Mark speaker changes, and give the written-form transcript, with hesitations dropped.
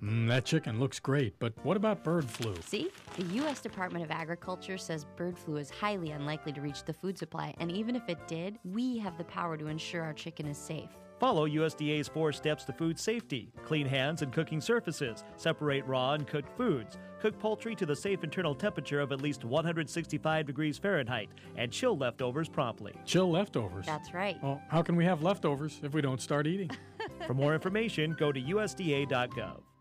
Speaker 1: That chicken looks great, but what about bird flu?
Speaker 2: See? The U.S. Department of Agriculture says bird flu is highly unlikely to reach the food supply, and even if it did, we have the power to ensure our chicken is safe.
Speaker 3: Follow USDA's 4 steps to food safety. Clean hands and cooking surfaces. Separate raw and cooked foods. Cook poultry to the safe internal temperature of at least 165 degrees Fahrenheit. And chill leftovers promptly.
Speaker 1: Chill leftovers?
Speaker 2: That's right.
Speaker 1: Well, how can we have leftovers if we don't start eating?
Speaker 3: For more information, go to USDA.gov.